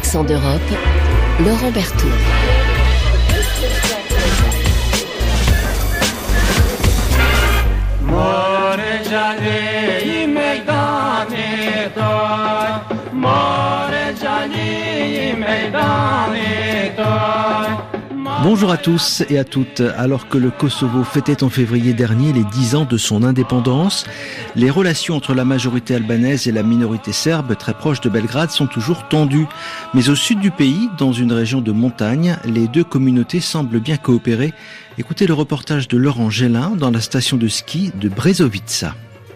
accent d'Europe, Laurent Berthoud. Bonjour à tous et à toutes. Alors que le Kosovo fêtait en février dernier les 10 ans de son indépendance, les relations entre la majorité albanaise et la minorité serbe, très proche de Belgrade, sont toujours tendues. Mais au sud du pays, dans une région de montagne, les deux communautés semblent bien coopérer. Écoutez le reportage de Laurent Gélin dans la station de ski de Brezovica.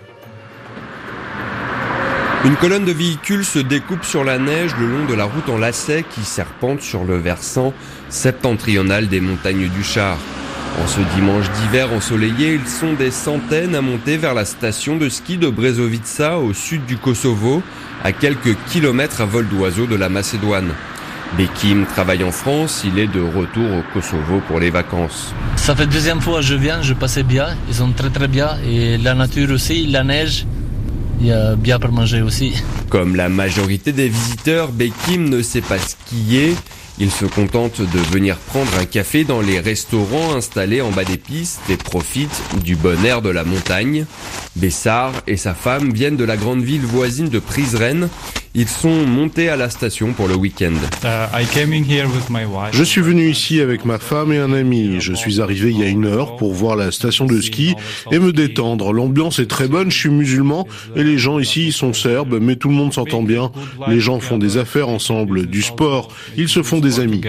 Une colonne de véhicules se découpe sur la neige le long de la route en lacets qui serpente sur le versant septentrional des montagnes du Char. En ce dimanche d'hiver ensoleillé, ils sont des centaines à monter vers la station de ski de Brezovica au sud du Kosovo, à quelques kilomètres à vol d'oiseau de la Macédoine. Bekim travaille en France, il est de retour au Kosovo pour les vacances. Ça fait deuxième fois que je viens, je passais bien, ils sont très très bien, et la nature aussi, la neige. Il y a bien pour manger aussi. Comme la majorité des visiteurs, Bekim ne sait pas skier. Il se contente de venir prendre un café dans les restaurants installés en bas des pistes et profite du bon air de la montagne. Bessar et sa femme viennent de la grande ville voisine de Prizren. Ils sont montés à la station pour le week-end. Je suis venu ici avec ma femme et un ami. Je suis arrivé il y a 1 heure pour voir la station de ski et me détendre. L'ambiance est très bonne, je suis musulman et les gens ici sont serbes, mais tout le monde s'entend bien. Les gens font des affaires ensemble, du sport, ils se font des amis.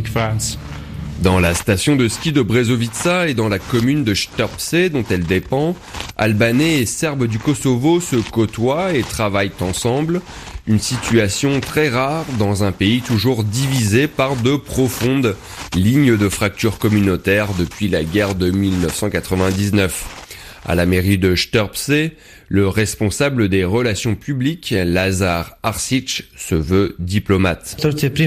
Dans la station de ski de Brezovica et dans la commune de Štrbce dont elle dépend, Albanais et Serbes du Kosovo se côtoient et travaillent ensemble. Une situation très rare dans un pays toujours divisé par de profondes lignes de fractures communautaires depuis la guerre de 1999. À la mairie de Štrbce, le responsable des relations publiques, Lazar Arsic, se veut diplomate.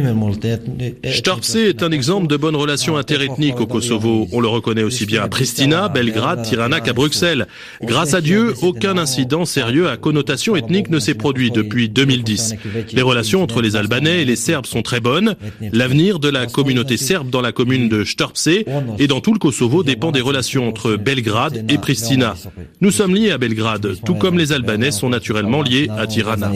Štrbce est un exemple de bonne relation interethnique au Kosovo. On le reconnaît aussi bien à Pristina, Belgrade, Tirana qu'à Bruxelles. Grâce à Dieu, aucun incident sérieux à connotation ethnique ne s'est produit depuis 2010. Les relations entre les Albanais et les Serbes sont très bonnes. L'avenir de la communauté serbe dans la commune de Štrbce et dans tout le Kosovo dépend des relations entre Belgrade et Pristina. Nous sommes liés à Belgrade, tout comme les Albanais sont naturellement liés à Tirana.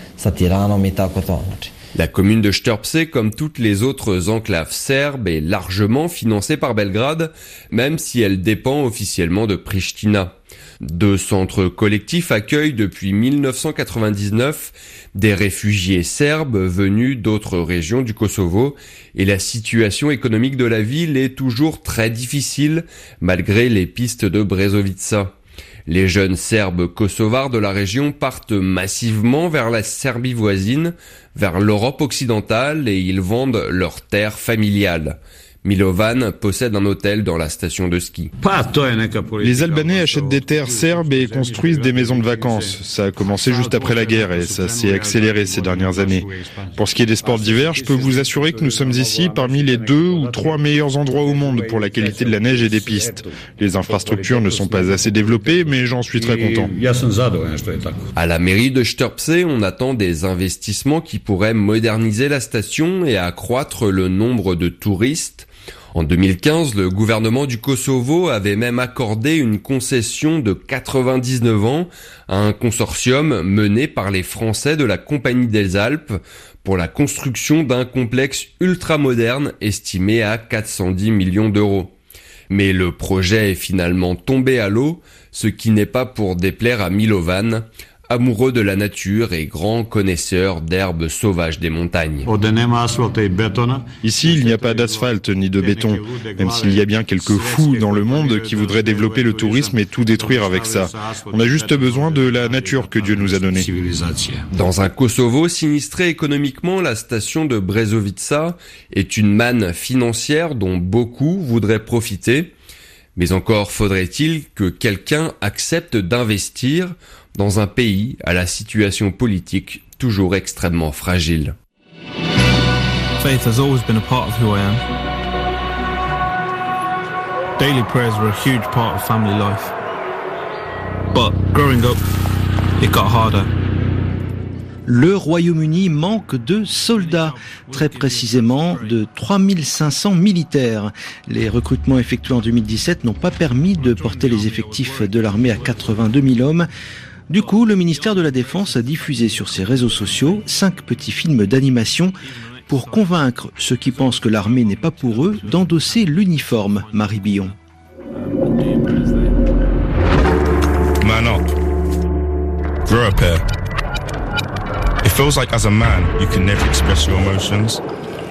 La commune de Štrbce, comme toutes les autres enclaves serbes, est largement financée par Belgrade, même si elle dépend officiellement de Pristina. 2 centres collectifs accueillent depuis 1999 des réfugiés serbes venus d'autres régions du Kosovo et la situation économique de la ville est toujours très difficile malgré les pistes de Brezovica. Les jeunes Serbes kosovars de la région partent massivement vers la Serbie voisine, vers l'Europe occidentale et ils vendent leurs terres familiales. Milovan possède un hôtel dans la station de ski. Les Albanais achètent des terres serbes et construisent des maisons de vacances. Ça a commencé juste après la guerre et ça s'est accéléré ces dernières années. Pour ce qui est des sports d'hiver, je peux vous assurer que nous sommes ici parmi les 2 ou 3 meilleurs endroits au monde pour la qualité de la neige et des pistes. Les infrastructures ne sont pas assez développées, mais j'en suis très content. À la mairie de Štrbce, on attend des investissements qui pourraient moderniser la station et accroître le nombre de touristes. En 2015, le gouvernement du Kosovo avait même accordé une concession de 99 ans à un consortium mené par les Français de la Compagnie des Alpes pour la construction d'un complexe ultramoderne estimé à 410 millions d'euros. Mais le projet est finalement tombé à l'eau, ce qui n'est pas pour déplaire à Milovan, amoureux de la nature et grand connaisseur d'herbes sauvages des montagnes. Ici, il n'y a pas d'asphalte ni de béton, même s'il y a bien quelques fous dans le monde qui voudraient développer le tourisme et tout détruire avec ça. On a juste besoin de la nature que Dieu nous a donnée. Dans un Kosovo sinistré économiquement, la station de Brezovica est une manne financière dont beaucoup voudraient profiter. Mais encore faudrait-il que quelqu'un accepte d'investir dans un pays à la situation politique toujours extrêmement fragile. Faith has always been a part of who I am. Daily prayers were a huge part of family life. But growing up, it got harder. Le Royaume-Uni manque de soldats, très précisément de 3500 militaires. Les recrutements effectués en 2017 n'ont pas permis de porter les effectifs de l'armée à 82 000 hommes. Du coup, le ministère de la Défense a diffusé sur ses réseaux sociaux 5 petits films d'animation pour convaincre ceux qui pensent que l'armée n'est pas pour eux d'endosser l'uniforme. Marie Billon. Man up. Grow up here. It feels like as a man, you can never express your emotions.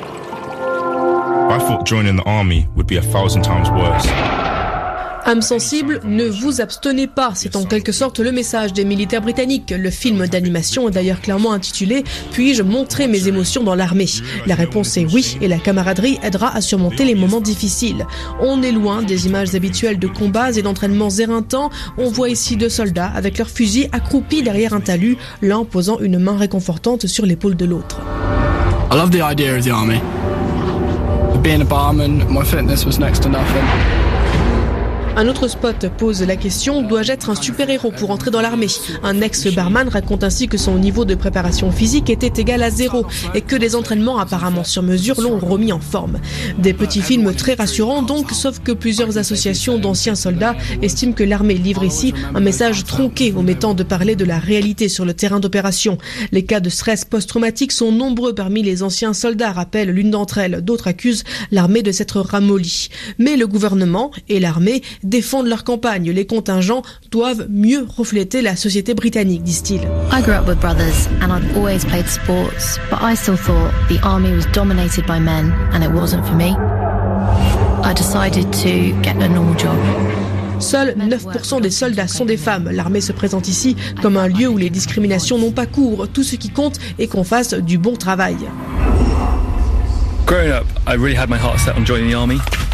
I thought joining the army would be 1,000 times worse. Âme sensible, ne vous abstenez pas. C'est en quelque sorte le message des militaires britanniques. Le film d'animation est d'ailleurs clairement intitulé « Puis-je montrer mes émotions dans l'armée ?» La réponse est oui, et la camaraderie aidera à surmonter les moments difficiles. On est loin des images habituelles de combats et d'entraînements éreintants. On voit ici 2 soldats avec leurs fusils accroupis derrière un talus, l'un posant une main réconfortante sur l'épaule de l'autre. I love the idea of the army. Being a barman, my fitness was next to nothing. Un autre spot pose la question, dois-je être un super-héros pour entrer dans l'armée ? Un ex-barman raconte ainsi que son niveau de préparation physique était égal à 0 et que des entraînements apparemment sur mesure l'ont remis en forme. Des petits films très rassurants donc, sauf que plusieurs associations d'anciens soldats estiment que l'armée livre ici un message tronqué omettant de parler de la réalité sur le terrain d'opération. Les cas de stress post-traumatique sont nombreux parmi les anciens soldats, rappelle l'une d'entre elles. D'autres accusent l'armée de s'être ramollie. Mais le gouvernement et l'armée défendent leur campagne. Les contingents doivent mieux refléter la société britannique, disent-ils. I grew up with brothers and I've always played sports, but I still thought the army was dominated by men and it wasn't for me. I decided to get a normal job. Seuls 9% des soldats sont des femmes. L'armée se présente ici comme un lieu où les discriminations n'ont pas cours. Tout ce qui compte est qu'on fasse du bon travail. Growing up, I really had my heart set on joining the army.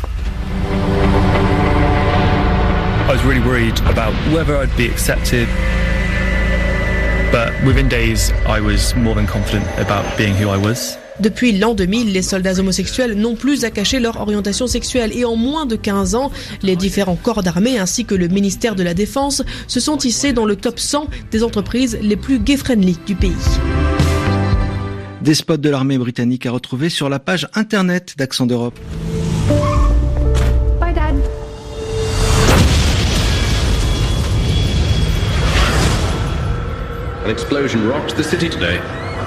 I was really worried about whether I'd be accepted, but within days I was more than confident about being who I was. Depuis l'an 2000, les soldats homosexuels n'ont plus à cacher leur orientation sexuelle et en moins de 15 ans, les différents corps d'armée ainsi que le ministère de la Défense se sont hissés dans le top 100 des entreprises les plus gay-friendly du pays. Des spots de l'armée britannique à retrouver sur la page internet d'Accent d'Europe. Bye Dad. An explosion rocked the city today.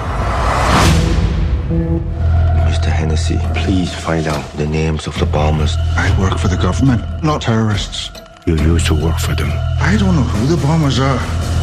Mr. Hennessy, please find out the names of the bombers. I work for the government, not terrorists. You used to work for them. I don't know who the bombers are.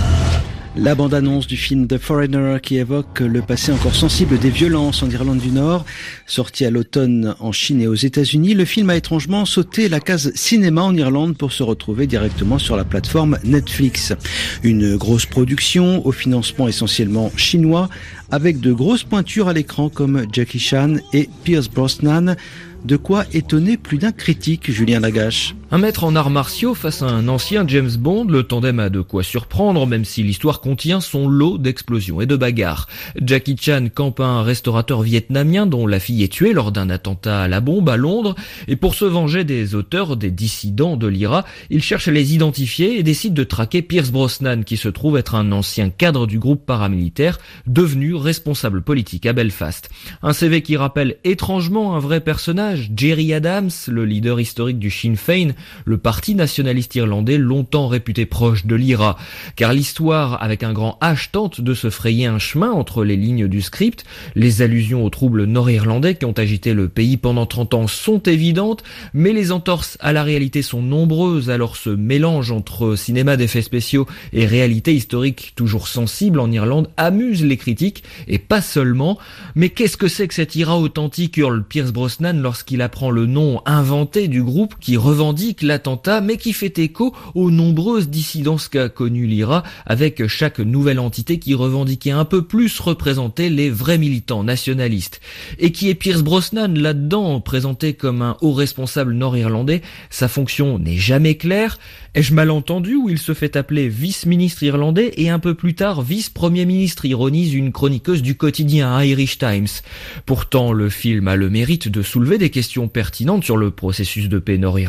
La bande-annonce du film The Foreigner qui évoque le passé encore sensible des violences en Irlande du Nord. Sorti à l'automne en Chine et aux États-Unis, le film a étrangement sauté la case cinéma en Irlande pour se retrouver directement sur la plateforme Netflix. Une grosse production au financement essentiellement chinois avec de grosses pointures à l'écran comme Jackie Chan et Pierce Brosnan. De quoi étonner plus d'un critique, Julien Lagache. Un maître en arts martiaux face à un ancien James Bond, le tandem a de quoi surprendre, même si l'histoire contient son lot d'explosions et de bagarres. Jackie Chan campe un restaurateur vietnamien dont la fille est tuée lors d'un attentat à la bombe à Londres, et pour se venger des auteurs, des dissidents de l'IRA, il cherche à les identifier et décide de traquer Pierce Brosnan, qui se trouve être un ancien cadre du groupe paramilitaire, devenu responsable politique à Belfast. Un CV qui rappelle étrangement un vrai personnage, Gerry Adams, le leader historique du Sinn Féin, le parti nationaliste irlandais longtemps réputé proche de l'IRA. Car l'histoire, avec un grand H, tente de se frayer un chemin entre les lignes du script. Les allusions aux troubles nord-irlandais qui ont agité le pays pendant 30 ans sont évidentes, mais les entorses à la réalité sont nombreuses, alors ce mélange entre cinéma d'effets spéciaux et réalité historique toujours sensible en Irlande amuse les critiques, et pas seulement. Mais qu'est-ce que c'est que cet IRA authentique, hurle Pierce Brosnan lorsqu'il apprend le nom inventé du groupe qui revendique l'attentat, mais qui fait écho aux nombreuses dissidences qu'a connues l'IRA, avec chaque nouvelle entité qui revendiquait un peu plus représenter les vrais militants nationalistes. Et qui est Pierce Brosnan là-dedans, présenté comme un haut responsable nord-irlandais? Sa fonction n'est jamais claire. Ai-je mal entendu, ou il se fait appeler vice-ministre irlandais et un peu plus tard vice-premier ministre, ironise une chroniqueuse du quotidien Irish Times. Pourtant, le film a le mérite de soulever des questions pertinentes sur le processus de paix nord-irlandais,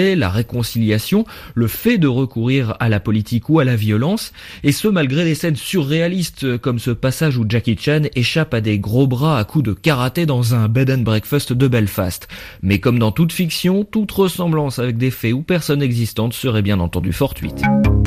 paix, la réconciliation, le fait de recourir à la politique ou à la violence, et ce malgré des scènes surréalistes comme ce passage où Jackie Chan échappe à des gros bras à coups de karaté dans un bed and breakfast de Belfast. Mais comme dans toute fiction, toute ressemblance avec des faits ou personnes existantes serait bien entendu fortuite.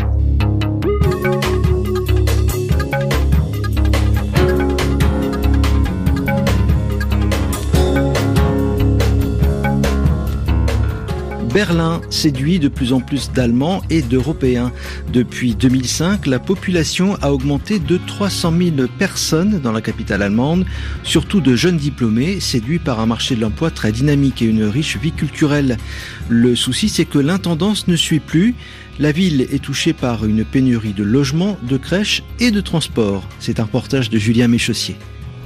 Berlin séduit de plus en plus d'Allemands et d'Européens. Depuis 2005, la population a augmenté de 300 000 personnes dans la capitale allemande, surtout de jeunes diplômés séduits par un marché de l'emploi très dynamique et une riche vie culturelle. Le souci, c'est que l'intendance ne suit plus. La ville est touchée par une pénurie de logements, de crèches et de transports. C'est un reportage de Julien Méchaussier.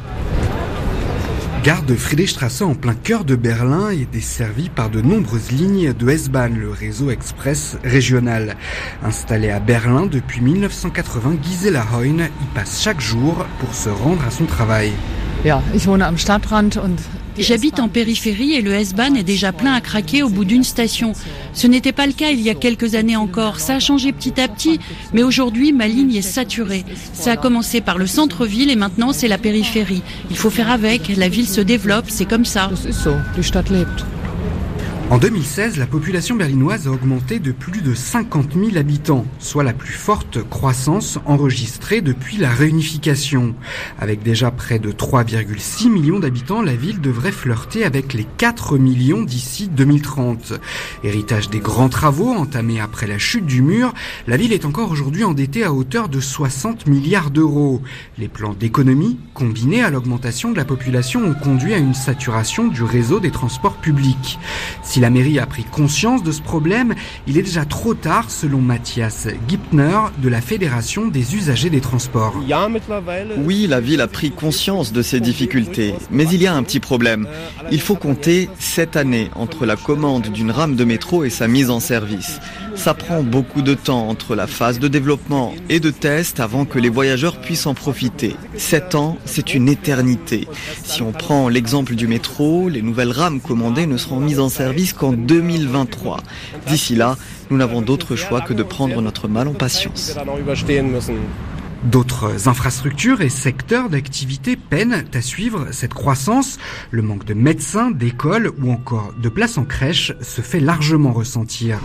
Gare de Friedrichstraße en plein cœur de Berlin est desservie par de nombreuses lignes de S-Bahn, le réseau express régional. Installé à Berlin depuis 1980, Gisela Heun y passe chaque jour pour se rendre à son travail. J'habite en périphérie et le S-Bahn est déjà plein à craquer au bout d'une station. Ce n'était pas le cas il y a quelques années encore. Ça a changé petit à petit, mais aujourd'hui, ma ligne est saturée. Ça a commencé par le centre-ville et maintenant c'est la périphérie. Il faut faire avec, la ville se développe, c'est comme ça. En 2016, la population berlinoise a augmenté de plus de 50 000 habitants, soit la plus forte croissance enregistrée depuis la réunification. Avec déjà près de 3,6 millions d'habitants, la ville devrait flirter avec les 4 millions d'ici 2030. Héritage des grands travaux entamés après la chute du mur, la ville est encore aujourd'hui endettée à hauteur de 60 milliards d'euros. Les plans d'économie, combinés à l'augmentation de la population, ont conduit à une saturation du réseau des transports publics. Si la mairie a pris conscience de ce problème, il est déjà trop tard, selon Matthias Gipner de la Fédération des usagers des transports. Oui, la ville a pris conscience de ces difficultés, mais il y a un petit problème. Il faut compter 7 années entre la commande d'une rame de métro et sa mise en service. Ça prend beaucoup de temps entre la phase de développement et de test avant que les voyageurs puissent en profiter. 7 ans, c'est une éternité. Si on prend l'exemple du métro, les nouvelles rames commandées ne seront mises en service qu'en 2023. D'ici là, nous n'avons d'autre choix que de prendre notre mal en patience. D'autres infrastructures et secteurs d'activité peinent à suivre cette croissance. Le manque de médecins, d'écoles ou encore de places en crèche se fait largement ressentir.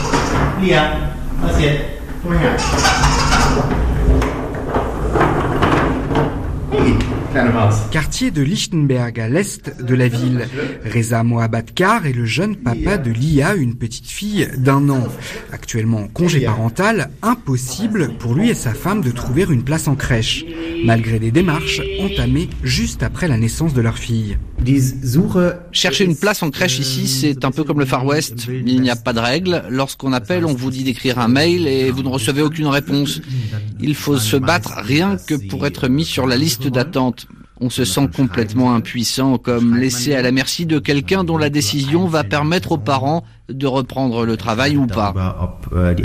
Quartier de Lichtenberg à l'est de la ville. Reza Mohabadkar est le jeune papa de Lia, une petite fille d'1 an. Actuellement en congé parental, impossible pour lui et sa femme de trouver une place en crèche, malgré des démarches entamées juste après la naissance de leur fille. Chercher une place en crèche ici, c'est un peu comme le Far West. Il n'y a pas de règles. Lorsqu'on appelle, on vous dit d'écrire un mail et vous ne recevez aucune réponse. Il faut se battre rien que pour être mis sur la liste d'attente. On se sent complètement impuissant, comme laissé à la merci de quelqu'un dont la décision va permettre aux parents de reprendre le travail ou pas.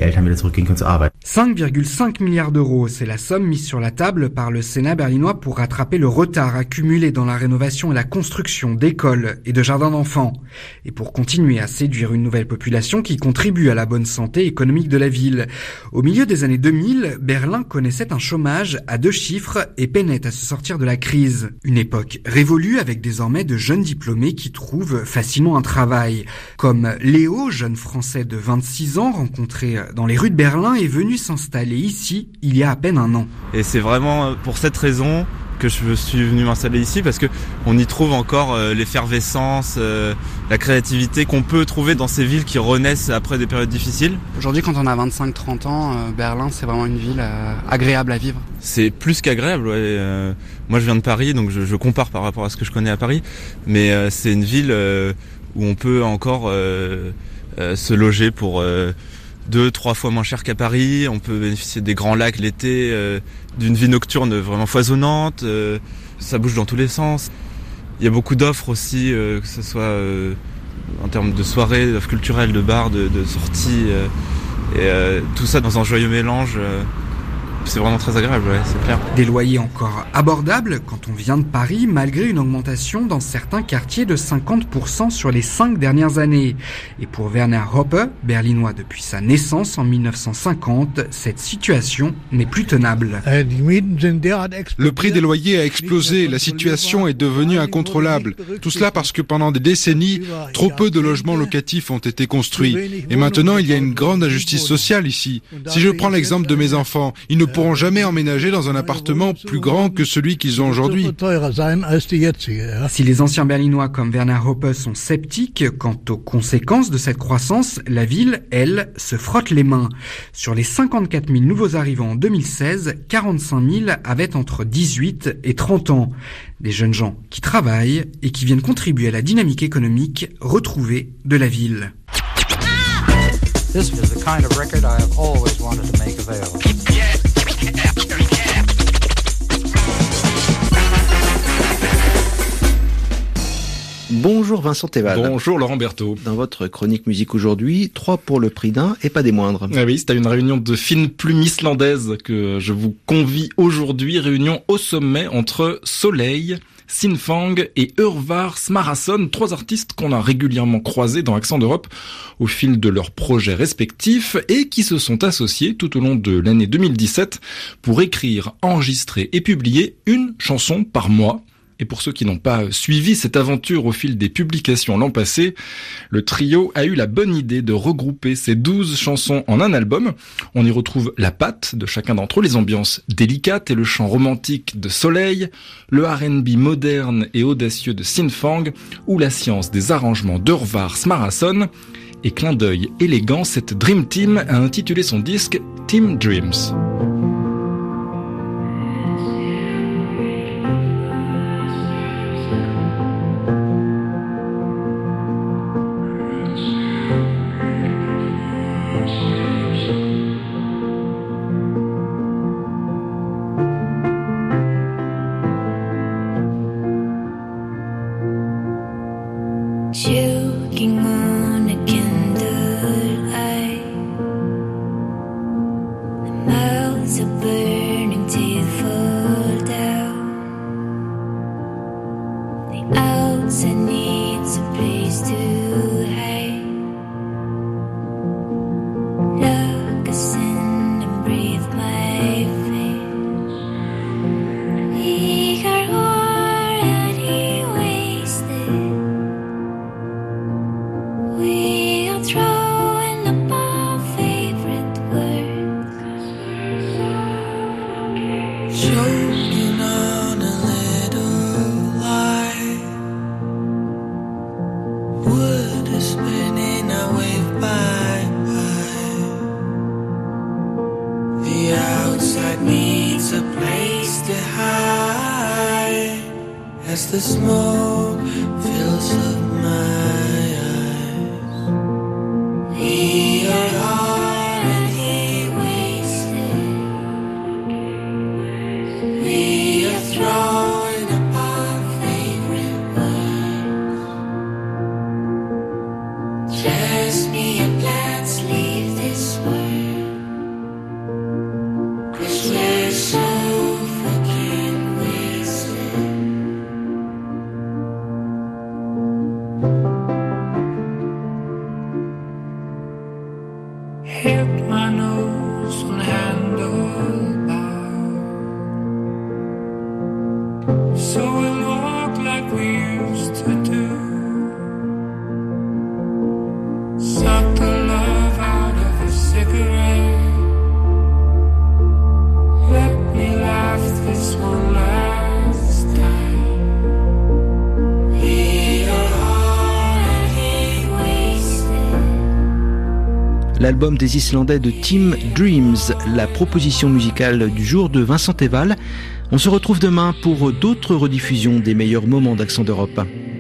5,5 milliards d'euros, c'est la somme mise sur la table par le Sénat berlinois pour rattraper le retard accumulé dans la rénovation et la construction d'écoles et de jardins d'enfants. Et pour continuer à séduire une nouvelle population qui contribue à la bonne santé économique de la ville. Au milieu des années 2000, Berlin connaissait un chômage à 2 chiffres et peinait à se sortir de la crise. Une époque révolue avec désormais de jeunes diplômés qui trouvent facilement un travail. Comme Léo, jeune Français de 26 ans rencontré dans les rues de Berlin, est venu s'installer ici il y a à peine 1 an. Et c'est vraiment pour cette raison que je suis venu m'installer ici, parce que on y trouve encore l'effervescence, la créativité qu'on peut trouver dans ces villes qui renaissent après des périodes difficiles. Aujourd'hui, quand on a 25-30 ans, Berlin, c'est vraiment une ville agréable à vivre. C'est plus qu'agréable, ouais. Moi, je viens de Paris, donc je compare par rapport à ce que je connais à Paris, mais c'est une ville où on peut encore se loger pour 2-3 fois moins cher qu'à Paris. On peut bénéficier des grands lacs l'été, d'une vie nocturne vraiment foisonnante. Ça bouge dans tous les sens. Il y a beaucoup d'offres aussi, que ce soit en termes de soirées, d'offres culturelles, de bars, de sorties, et tout ça dans un joyeux mélange. c'est vraiment très agréable, ouais, c'est clair. Des loyers encore abordables quand on vient de Paris, malgré une augmentation dans certains quartiers de 50% sur les 5 dernières années. Et pour Werner Hoppe, berlinois depuis sa naissance en 1950, cette situation n'est plus tenable. Le prix des loyers a explosé, la situation est devenue incontrôlable. Tout cela parce que pendant des décennies, trop peu de logements locatifs ont été construits. Et maintenant, il y a une grande injustice sociale ici. Si je prends l'exemple de mes enfants, ils ne pourront jamais emménager dans un appartement plus grand que celui qu'ils ont aujourd'hui. Si les anciens berlinois comme Werner Hoppe sont sceptiques quant aux conséquences de cette croissance, la ville, elle, se frotte les mains. Sur les 54 000 nouveaux arrivants en 2016, 45 000 avaient entre 18 et 30 ans. Des jeunes gens qui travaillent et qui viennent contribuer à la dynamique économique retrouvée de la ville. This is the kind of record I have always wanted to make available. Bonjour Vincent Teval. Bonjour Laurent Berthaud. Dans votre chronique musique aujourd'hui, 3 pour le prix d'un et pas des moindres. Ah oui, c'est à une réunion de fine plume islandaise que je vous convie aujourd'hui. Réunion au sommet entre Soleil, Sinfang et Urvar Smarason, 3 artistes qu'on a régulièrement croisés dans Accent d'Europe au fil de leurs projets respectifs et qui se sont associés tout au long de l'année 2017 pour écrire, enregistrer et publier une chanson par mois. Et pour ceux qui n'ont pas suivi cette aventure au fil des publications l'an passé, le trio a eu la bonne idée de regrouper ces 12 chansons en un album. On y retrouve la patte de chacun d'entre eux, les ambiances délicates et le chant romantique de Soleil, le R&B moderne et audacieux de Sinfang ou la science des arrangements d'Urvar Smarason. Et clin d'œil élégant, cette Dream Team a intitulé son disque Team Dreams. Choking on a candlelight, the mouths are burning to fall down. The outside needs a place to hide. Look us in and breathe my face. We are already wasted. We are throwing up our favorite words. Choking on a little light. Wood is spinning, I wave by. The outside needs a place to hide as the smoke fills up my we are already wasted. We are throwing up our favorite words. Trust me and let's leave this world, 'cause we're so fucking wasted. Hit my nose on a handlebar, so we'll walk like we used to do. Suck the love out of a cigarette. Let me laugh this one last time. We are already wasted. L'album des Islandais de Team Dreams, la proposition musicale du jour de Vincent Teval. On se retrouve demain pour d'autres rediffusions des meilleurs moments d'Accent d'Europe.